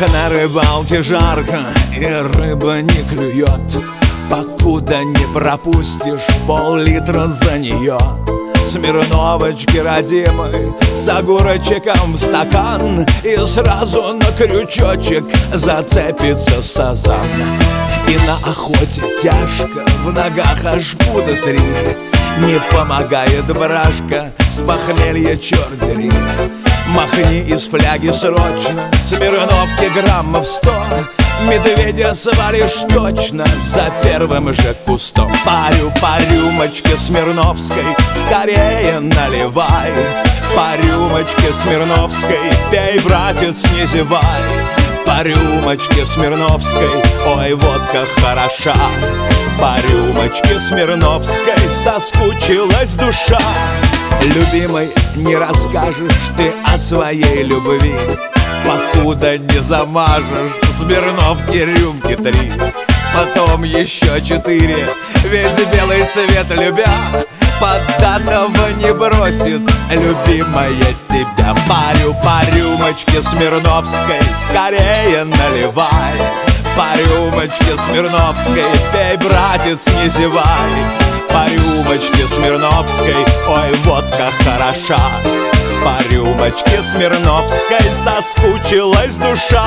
на рыбалке жарко и рыба не клюет, покуда не пропустишь пол-литра за нее. Смирновочки родимой с огурчиком в стакан, и сразу на крючочек зацепится сазан. И на охоте тяжко, в ногах аж пуда 3. Не помогает брашка, с похмелья черт дери. Махни из фляги срочно, Смирновки граммов 100. Медведя свалишь точно за первым же кустом. Парю по рюмочке Смирновской, скорее наливай. По рюмочке Смирновской, пей, братец, не зевай. По рюмочке Смирновской, ой, водка хороша. По рюмочке Смирновской соскучилась душа. Любимой, не расскажешь ты о своей любви, покуда не замажешь Смирновки рюмки 3. Потом еще 4, весь белый свет любя, подданного не бросит любимая тебя. Парю по рюмочке Смирновской, скорее наливай. По рюмочке Смирновской, пей, братец, не зевай. По рюмочке Смирновской, ой, водка хороша. По рюмочке Смирновской соскучилась душа.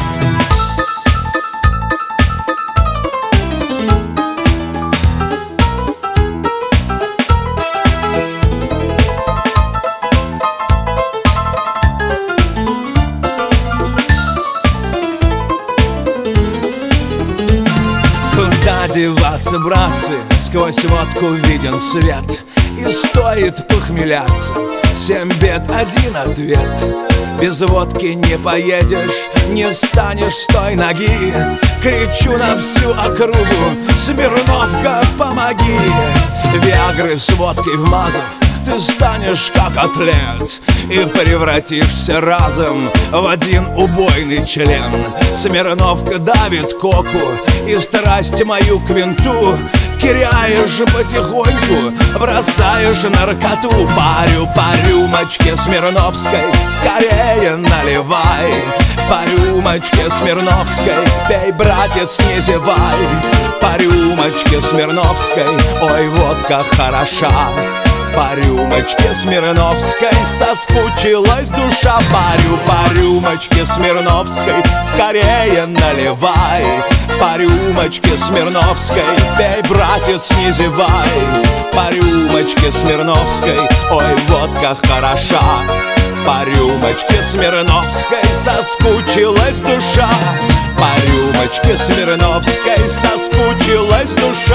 Куда деваться, братцы, сквозь водку виден свет. И стоит похмеляться, 7 бед, 1 ответ. Без водки не поедешь, не встанешь с той ноги. Кричу на всю округу: Смирновка, помоги! Виагры с водкой вмазав, ты станешь как атлет и превратишься разом в один убойный член. Смирновка давит коку и страсть мою к винту. Киряешь потихоньку, бросаешь наркоту. Парю по рюмочке Смирновской, скорее наливай. По рюмочке Смирновской, пей, братец, не зевай. По рюмочке Смирновской, ой, водка хороша. По рюмочке Смирновской соскучилась душа. Парю по рюмочке Смирновской, скорее наливай. По рюмочке Смирновской, пей, братец, не зевай. По рюмочке Смирновской, ой, водка хороша. По рюмочке Смирновской соскучилась душа. По рюмочке Смирновской соскучилась душа.